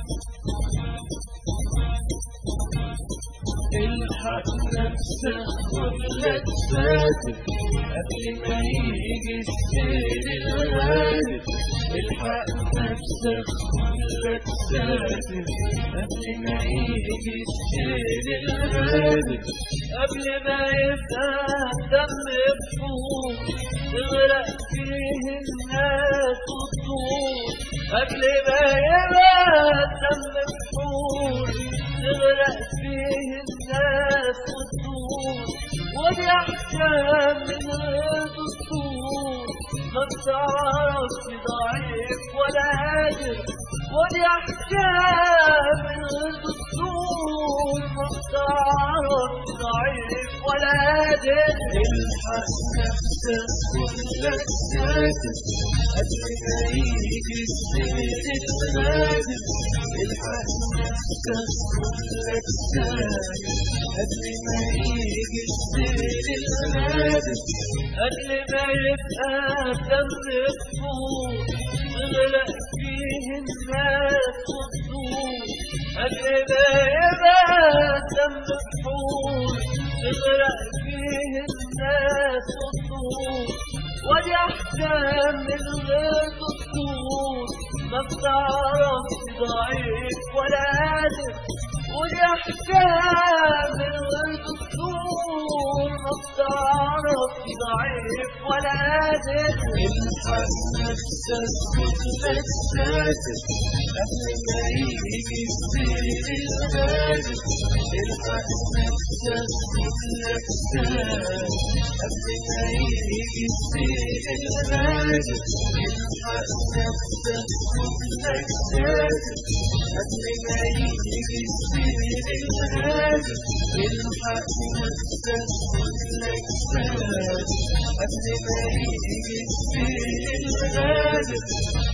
الحق نفسك قبلك فاتك قبل ما يجي السيل الغالب. الحق نفسك قبلك فاتك قبل ما يجي السيل الغالب. قبل ما يبقى الدم بحور تغرق فيه الناس وتطول. قبل ما يبقى الدم بحور تغرق فيه الناس وتطول. ودي أحكام من غير دستور ما بتعرفش ضعيف ولا قادر. ودي أحكام من غير دستور ما بتعرفش ضعيف ولا قادر. الحق نفسك كلك ساكت قبل ما يجي السيل الغالب. الحق نفسك كلك ساكت قبل ما يجي السيل الغالب. قبل ما يبقى الدم بحور تغرق فيه الناس وتطول. قبل ما يبقى الدم بحور تغرق فيه الناس وتطول. ودي أحكام من غير دستور ما بتعرفش ضعيف ولا قادر. ودي أحكام من غير دستور ما بتعرفش ضعيف ولا قادر. الحق نفسك كلك ساكت قبل ما يجي السيل الغالب. الحق نفسك كلك ساكت قبل ما يجي السيل الغالب. الحق نفسك كلك ساكت قبل ما يجي السيل الغالب. الحق نفسك كلك ساكت قبل ما يجي السيل الغالب.